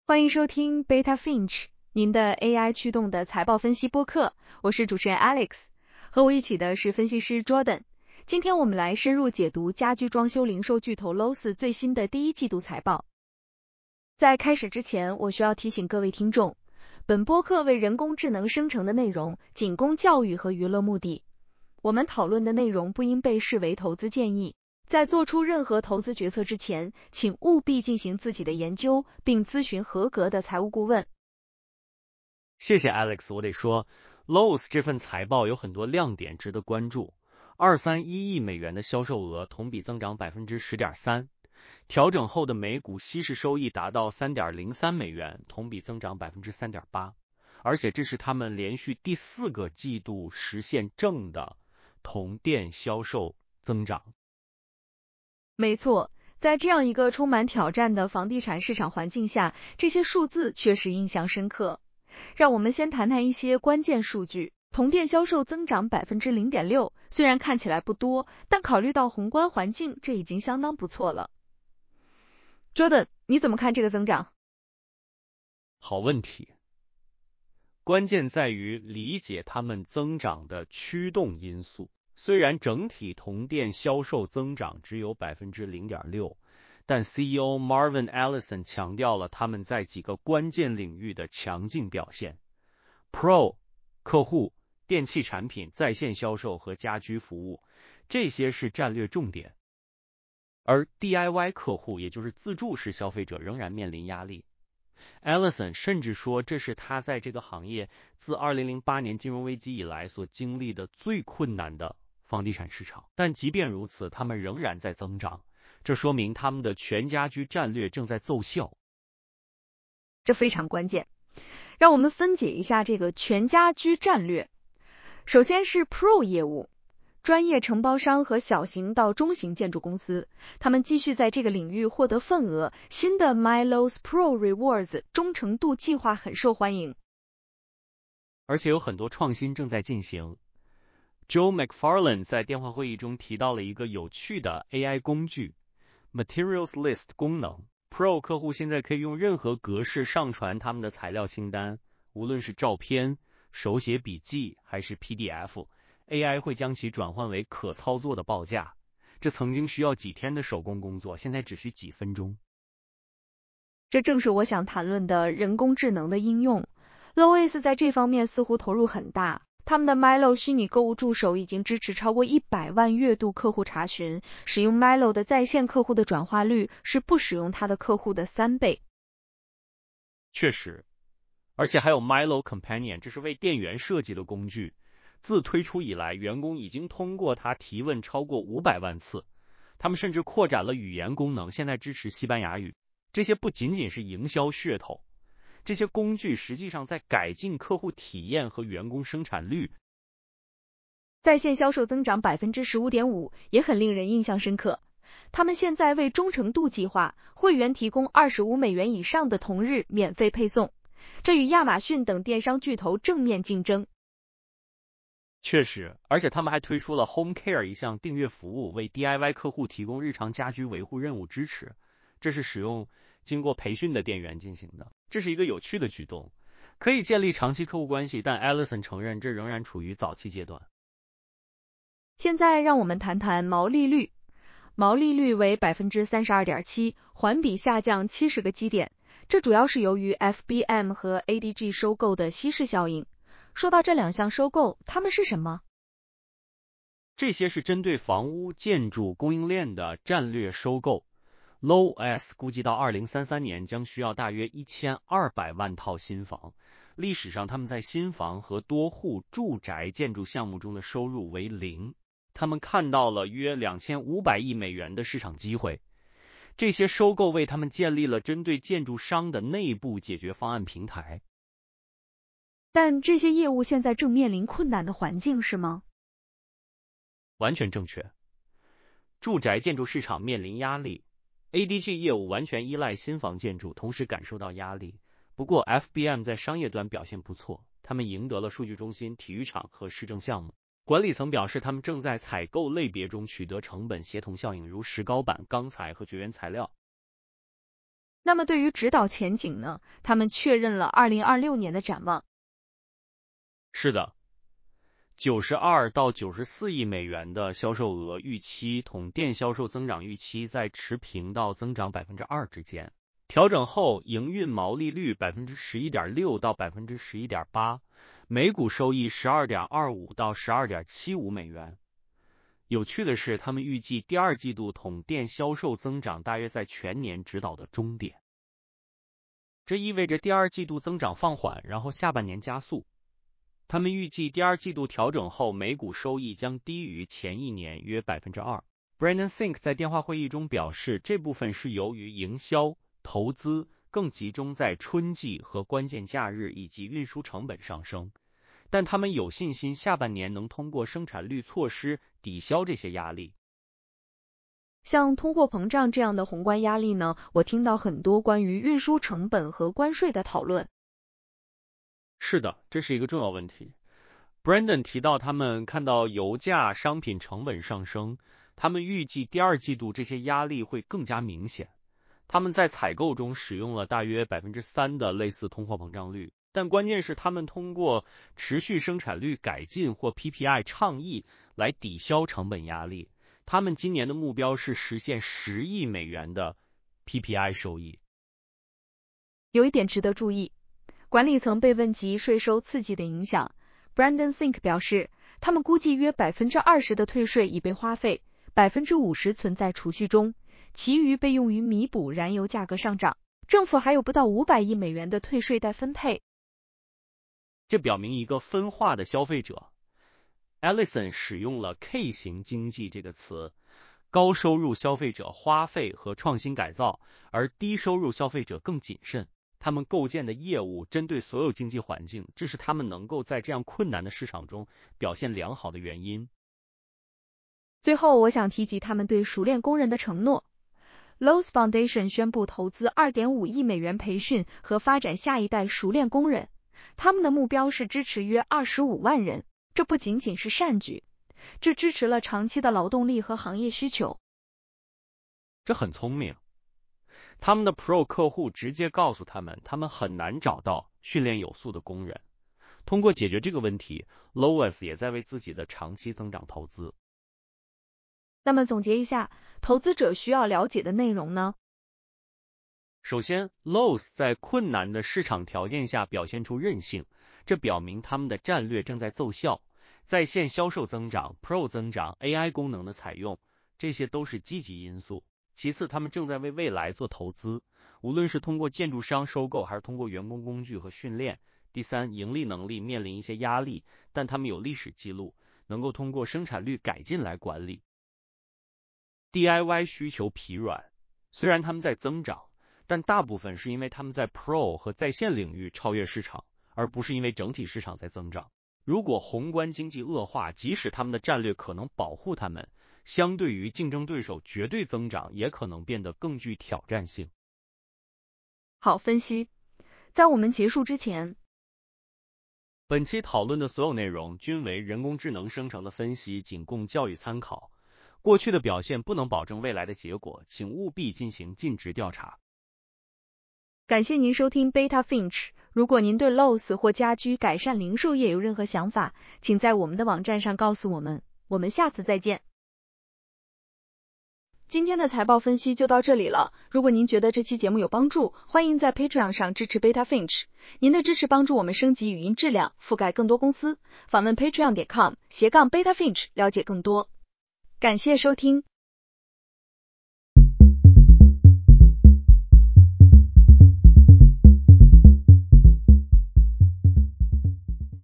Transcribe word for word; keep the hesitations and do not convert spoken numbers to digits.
欢迎收听 Beta Finch， 您的 A I 驱动的财报分析播客，我是主持人 Alex， 和我一起的是分析师 Jordan。今天我们来深入解读家居装修零售巨头 Lowe's 最新的第一季度财报。在开始之前，我需要提醒各位听众，本播客为人工智能生成的内容仅供教育和娱乐目的，我们讨论的内容不应被视为投资建议。在做出任何投资决策之前，请务必进行自己的研究，并咨询合格的财务顾问。 谢谢 Alex， 我得说 Lowe's 这份财报有很多亮点值得关注。二三一亿美元的销售额，同比增长 百分之十点三， 调整后的每股稀释收益达到 三点零三美元，同比增长 百分之三点八， 而且这是他们连续第四个季度实现正的同店销售增长。 没错，在这样一个充满挑战的房地产市场环境下，这些数字确实印象深刻。让我们先谈谈一些关键数据。同店销售增长 百分之零点六， 虽然看起来不多，但考虑到宏观环境，这已经相当不错了。Jordan， 你怎么看这个增长？ 好问题。关键在于理解他们增长的驱动因素。虽然整体同店销售增长只有 百分之零点六， 但 C E O Marvin Ellison 强调了他们在几个关键领域的强劲表现。Pro 客户、电器产品、在线销售和家居服务，这些是战略重点。而 D I Y 客户，也就是自住式消费者仍然面临压力。Ellison 甚至说这是他在这个行业自二零零八年金融危机以来所经历的最困难的房地产市场，但即便如此，他们仍然在增长，这说明他们的全家居战略正在奏效。 这非常关键。让我们分解一下这个全家居战略。首先是 Pro 业务，专业承包商和小型到中型建筑公司，他们继续在这个领域获得份额。新的 My Lowe's Pro Rewards 忠诚度计划很受欢迎， 而且有很多创新正在进行。Joe McFarlane 在电话会议中提到了一个有趣的 A I 工具 Materials List 功能。Pro 客户现在可以用任何格式上传他们的材料清单，无论是照片、手写笔记还是 P D F，A I 会将其转换为可操作的报价，这曾经需要几天的手工工作，现在只需几分钟。 这正是我想谈论的人工智能的应用。Lowe's 在这方面似乎投入很大，他们的 Milo 虚拟购物助手已经支持超过一百万月度客户查询，使用 Milo 的在线客户的转化率是不使用它的客户的三倍。 确实，而且还有 Milo Companion， 这是为店员设计的工具。自推出以来，员工已经通过它提问超过五百万次，他们甚至扩展了语言功能，现在支持西班牙语。这些不仅仅是营销噱头，这些工具实际上在改进客户体验和员工生产率。 在线销售增长 百分之十五点五 也很令人印象深刻。他们现在为忠诚度计划会员提供二十五美元以上的同日免费配送，这与亚马逊等电商巨头正面竞争。 确实，而且他们还推出了 Home Care 一项订阅服务，为 D I Y 客户提供日常家居维护任务支持，这是使用经过培训的店员进行的。这是一个有趣的举动，可以建立长期客户关系，但 Ellison 承认这仍然处于早期阶段。 现在让我们谈谈毛利率。毛利率为 百分之三十二点七， 环比下降七十个基点，这主要是由于 F B M 和 A D G 收购的稀释效应。说到这两项收购，它们是什么？ 这些是针对房屋、建筑供应链的战略收购。Lowe's 估计到二零三三年将需要大约一千二百万套新房。历史上他们在新房和多户住宅建筑项目中的收入为零，他们看到了约两千五百亿美元的市场机会。这些收购为他们建立了针对建筑商的内部解决方案平台。 但这些业务现在正面临困难的环境，是吗？ 完全正确。住宅建筑市场面临压力， A D G 业务完全依赖新房建筑，同时感受到压力。不过 F B M 在商业端表现不错，他们赢得了数据中心、体育场和市政项目。管理层表示，他们正在采购类别中取得成本协同效应，如石膏板、钢材和绝缘材料。 那么对于指导前景呢？他们确认了二零二六年的展望。 是的，九十二到九十四亿美元的销售额预期同店销售增长预期在持平到增长 百分之二 之间。调整后营运毛利率 百分之十一点六 到 百分之十一点八， 每股收益 十二点二五 到 十二点七五美元。有趣的是，他们预计第二季度统店销售增长大约在全年指导的终点。这意味着第二季度增长放缓，然后下半年加速。他们预计第二季度调整后每股收益将低于前一年约 百分之二。 Brandon Sink 在电话会议中表示，这部分是由于营销、投资更集中在春季和关键假日以及运输成本上升，但他们有信心下半年能通过生产率措施抵消这些压力。 像通货膨胀这样的宏观压力呢，我听到很多关于运输成本和关税的讨论。 是的，这是一个重要问题。Brandon 提到他们看到油价、商品成本上升，他们预计第二季度这些压力会更加明显。他们在采购中使用了大约 百分之三 的类似通货膨胀率，但关键是他们通过持续生产率改进或 P P I 倡议来抵消成本压力。他们今年的目标是实现十亿美元的 P P I 收益。 有一点值得注意，管理层被问及税收刺激的影响， Brandon Sink 表示，他们估计约 百分之二十 的退税已被花费， 百分之五十 存在储蓄中，其余被用于弥补燃油价格上涨。政府还有不到五百亿美元的退税待分配。 这表明一个分化的消费者。Ellison 使用了 K 型经济这个词，高收入消费者花费和创新改造，而低收入消费者更谨慎。他们构建的业务针对所有经济环境，这是他们能够在这样困难的市场中表现良好的原因。 最后，我想提及他们对熟练工人的承诺。Lowe's Foundation 宣布投资 二点五亿美元培训和发展下一代熟练工人，他们的目标是支持约二十五万人。这不仅仅是善举，这支持了长期的劳动力和行业需求。 这很聪明。他们的 Pro 客户直接告诉他们，他们很难找到训练有素的工人。通过解决这个问题， Lowe's 也在为自己的长期增长投资。 那么总结一下，投资者需要了解的内容呢？ 首先 Lowe's 在困难的市场条件下表现出韧性，这表明他们的战略正在奏效。在线销售增长、Pro 增长、A I 功能的采用，这些都是积极因素。其次，他们正在为未来做投资，无论是通过建筑商收购还是通过员工工具和训练。第三，盈利能力面临一些压力，但他们有历史记录，能够通过生产率改进来管理。D I Y 需求疲软，虽然他们在增长，但大部分是因为他们在 Pro 和在线领域超越市场，而不是因为整体市场在增长。如果宏观经济恶化，即使他们的战略可能保护他们，相对于竞争对手绝对增长也可能变得更具挑战性。 好分析。在我们结束之前， 本期讨论的所有内容均为人工智能生成的分析，仅供教育参考。过去的表现不能保证未来的结果，请务必进行尽职调查。 感谢您收听 Beta Finch。如果您对 Lowe's 或家居改善零售业有任何想法，请在我们的网站上告诉我们。我们下次再见。今天的财报分析就到这里了。如果您觉得这期节目有帮助，欢迎在 Patreon 上支持 Beta Finch。您的支持帮助我们升级语音质量，覆盖更多公司。访问 patreon 点 com 斜杠 Beta Finch 了解更多。感谢收听。